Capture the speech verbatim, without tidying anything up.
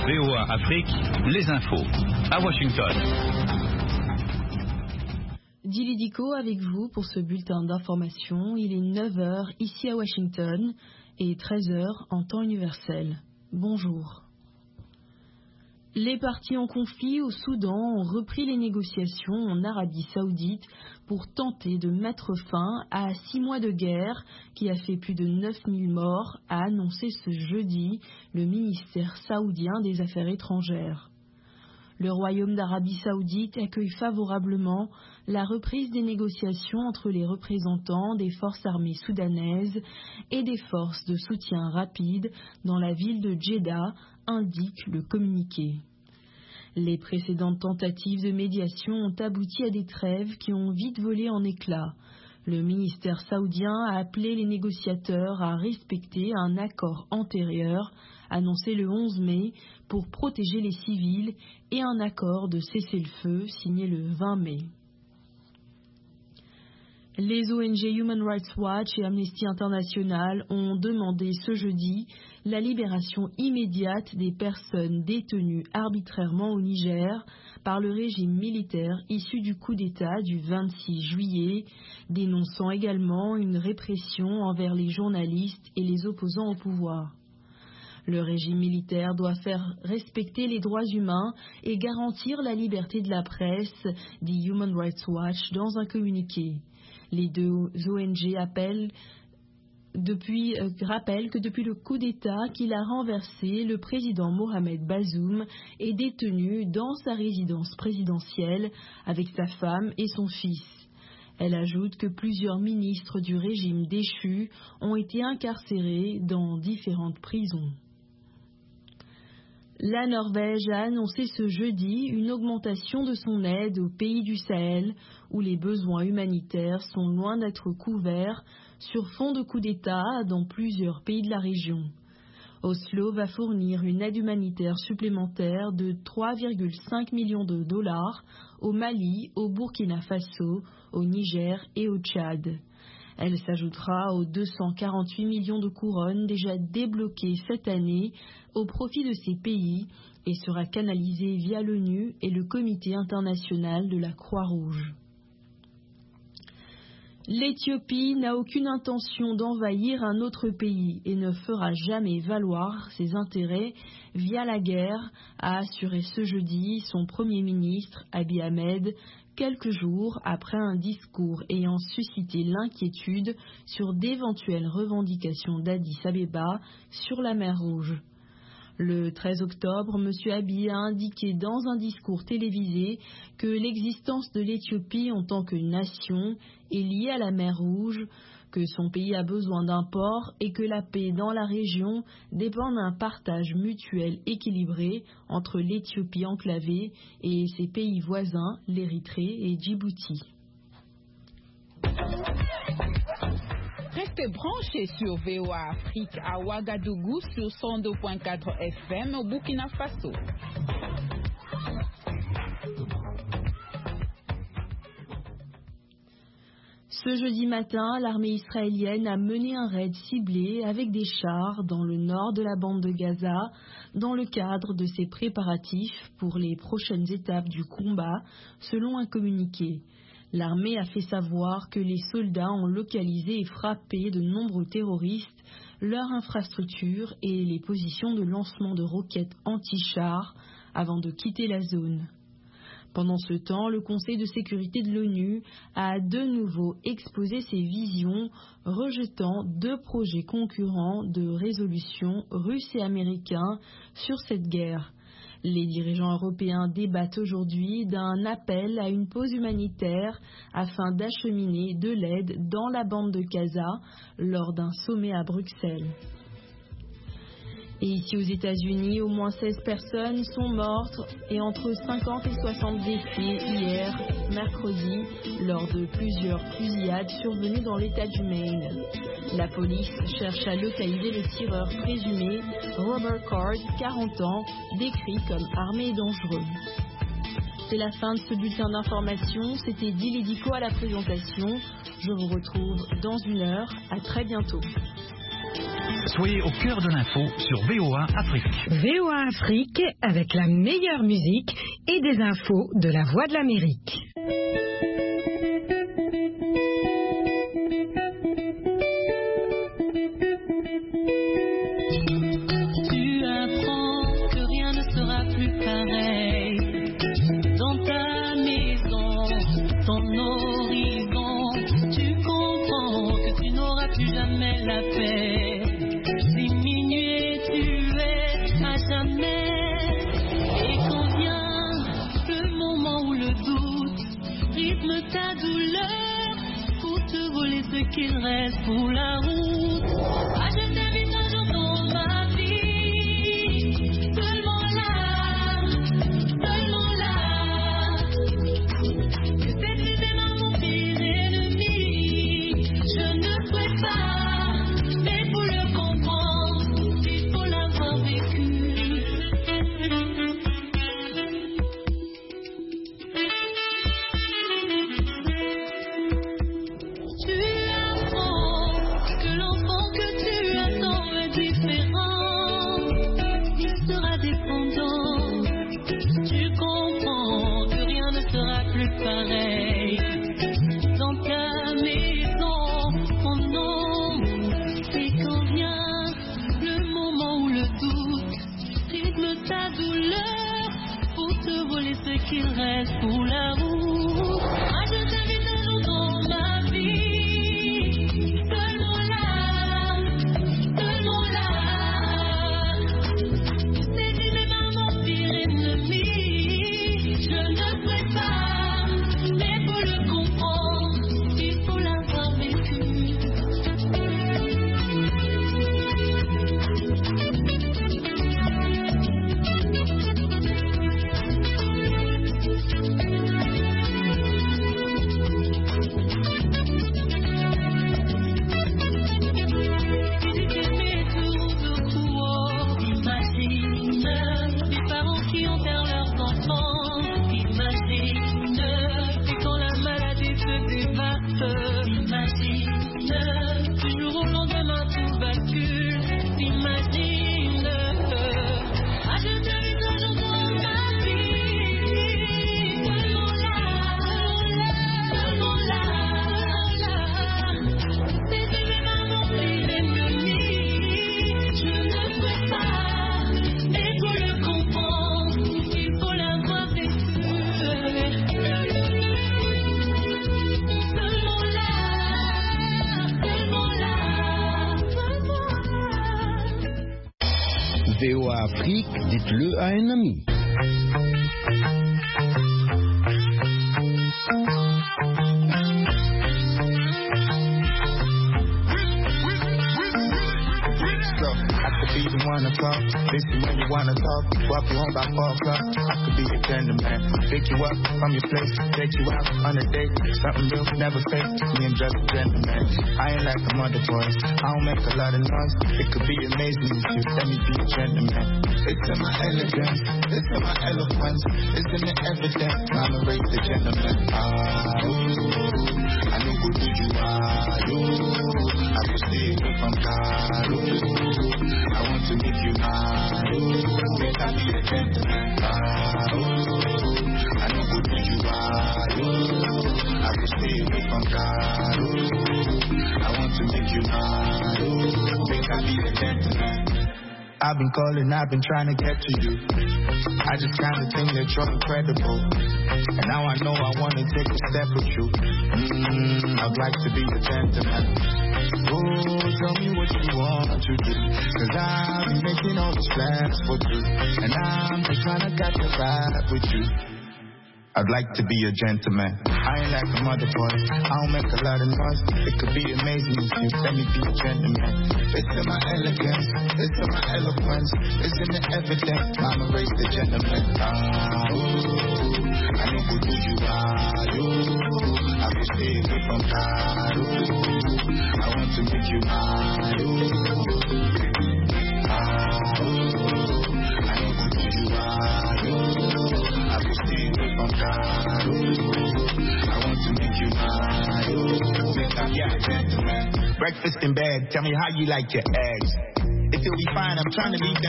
V O A Afrique, les infos. À Washington. Dili Diko avec vous pour ce bulletin d'information. Il est neuf heures ici à Washington et treize heures en temps universel. Bonjour. Les partis en conflit au Soudan ont repris les négociations en Arabie Saoudite pour tenter de mettre fin à six mois de guerre qui a fait plus de neuf mille morts, a annoncé ce jeudi le ministère saoudien des Affaires étrangères. Le Royaume d'Arabie Saoudite accueille favorablement la reprise des négociations entre les représentants des forces armées soudanaises et des forces de soutien rapide dans la ville de Djeddah, indique le communiqué. Les précédentes tentatives de médiation ont abouti à des trêves qui ont vite volé en éclats. Le ministère saoudien a appelé les négociateurs à respecter un accord antérieur, annoncé le onze mai, pour protéger les civils et un accord de cessez-le-feu signé le vingt mai. Les O N G Human Rights Watch et Amnesty International ont demandé ce jeudi la libération immédiate des personnes détenues arbitrairement au Niger par le régime militaire issu du coup d'État du vingt-six juillet, dénonçant également une répression envers les journalistes et les opposants au pouvoir. Le régime militaire doit faire respecter les droits humains et garantir la liberté de la presse, dit Human Rights Watch dans un communiqué. Les deux O N G appellent depuis, euh, rappellent que depuis le coup d'État qu'il a renversé, le président Mohamed Bazoum est détenu dans sa résidence présidentielle avec sa femme et son fils. Elle ajoute que plusieurs ministres du régime déchu ont été incarcérés dans différentes prisons. La Norvège a annoncé ce jeudi une augmentation de son aide aux pays du Sahel où les besoins humanitaires sont loin d'être couverts sur fond de coup d'État dans plusieurs pays de la région. Oslo va fournir une aide humanitaire supplémentaire de trois virgule cinq millions de dollars au Mali, au Burkina Faso, au Niger et au Tchad. Elle s'ajoutera aux deux cent quarante-huit millions de couronnes déjà débloquées cette année au profit de ces pays et sera canalisée via l'ONU et le Comité international de la Croix-Rouge. L'Éthiopie n'a aucune intention d'envahir un autre pays et ne fera jamais valoir ses intérêts via la guerre, a assuré ce jeudi son Premier ministre Abiy Ahmed, quelques jours après un discours ayant suscité l'inquiétude sur d'éventuelles revendications d'Addis Abeba sur la mer Rouge. Le treize octobre, M. Abiy a indiqué dans un discours télévisé que l'existence de l'Éthiopie en tant que nation est liée à la mer Rouge, que son pays a besoin d'un port et que la paix dans la région dépend d'un partage mutuel équilibré entre l'Éthiopie enclavée et ses pays voisins, l'Érythrée et Djibouti. Restez branchés sur V O A Afrique à Ouagadougou sur cent deux virgule quatre F M au Burkina Faso. Ce jeudi matin, l'armée israélienne a mené un raid ciblé avec des chars dans le nord de la bande de Gaza dans le cadre de ses préparatifs pour les prochaines étapes du combat, selon un communiqué. L'armée a fait savoir que les soldats ont localisé et frappé de nombreux terroristes, leurs infrastructures et les positions de lancement de roquettes anti-chars avant de quitter la zone. Pendant ce temps, le Conseil de sécurité de l'ONU a de nouveau exposé ses visions, rejetant deux projets concurrents de résolution russes et américains sur cette guerre. Les dirigeants européens débattent aujourd'hui d'un appel à une pause humanitaire afin d'acheminer de l'aide dans la bande de Gaza lors d'un sommet à Bruxelles. Et ici aux États-Unis, au moins seize personnes sont mortes et entre cinquante et soixante blessés hier, mercredi, lors de plusieurs fusillades survenues dans l'État du Maine. La police cherche à localiser le tireur présumé, Robert Card, quarante ans, décrit comme armé et dangereux. C'est la fin de ce bulletin d'information. C'était Dili Diko à la présentation. Je vous retrouve dans une heure. À très bientôt. Soyez au cœur de l'info sur V O A Afrique. V O A Afrique avec la meilleure musique et des infos de la Voix de l'Amérique. Tu apprends que rien ne sera plus pareil dans ta maison, ton horizon. Tu comprends que tu n'auras plus jamais la paix. Diminué, tu es à jamais. Et quand vient le moment où le doute rythme ta douleur pour te voler ce qu'il reste pour la route. Ah, je t'invite un jour dans ma vie, seulement là, seulement là. Que cette vie est mon pire ennemi. Je ne souhaite pas, mais pour le comprendre, il faut l'avoir vécu. Tu apprends que l'enfant que tu attends est différent. Il sera dépendant. Tu comprends que rien ne sera plus pareil dans ta maison, ton nom. Et quand vient le moment où le doute rythme ta douleur pour te voler ce qu'il reste pour la route. Ah, je t'invite un jour dans ma vie, seulement là, seulement là. C'est du même mon pire ennemi. Je ne souhaite pas, mais pour le comprendre, il faut l'avoir vécu. V O A Afrique, dites-le à un ami. Be the one to talk, listen when you wanna talk. Walk you home by four o'clock. I could be a gentleman. Pick you up from your place, take you out on a date. Something real, never fake. Me and just a gentleman. I ain't like some other boys. I don't make a lot of noise. It could be amazing if you let me be a gentleman. It's in my elegance, it's in my eloquence, it's in the evidence. I'ma raise the gentleman. Ah, ooh, I know who you are. Ooh, I could see you from God. Ooh, I want to make you mine. Ooh, make I be a gentleman. Ah, ooh, I know who you are. Ooh, I could stay away from God. Ooh, I want to make you mine. Ooh, make I be a gentleman. I've been calling, I've been trying to get to you. I just kinda think that you're incredible. And now I know I wanna take a step with you. Mm, I'd like to be a gentleman. Oh, tell me what you want to do. Cause I've been making all these plans for you. And I'm just trying to catch a vibe with you. I'd like to be a gentleman. I ain't like some other boys. I don't make a lot of noise. It could be amazing if you let me be a gentleman. It's in my elegance, it's in my eloquence, it's in the evidence. I'ma raise the gentleman. Ah, ooh, I know who you are. Ooh, I will stay away from God. Ooh, I want to make you mine. Ooh, ah, ooh, I know who you are. Ooh, I will stay away from God. Ooh, I want to make you mine. Ooh, make I be a gentleman. breakfast in bed. Tell me how you like your eggs. If you'll be fine, I'm trying to leave.